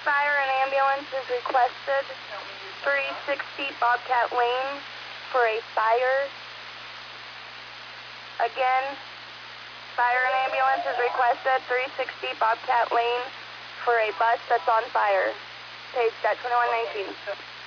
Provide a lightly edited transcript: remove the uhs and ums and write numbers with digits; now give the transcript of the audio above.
Fire and ambulance is requested. 360 Bobcat Lane for a fire. Again, fire and ambulance is requested. 360 Bobcat Lane for a bus that's on fire. Paged at 2119.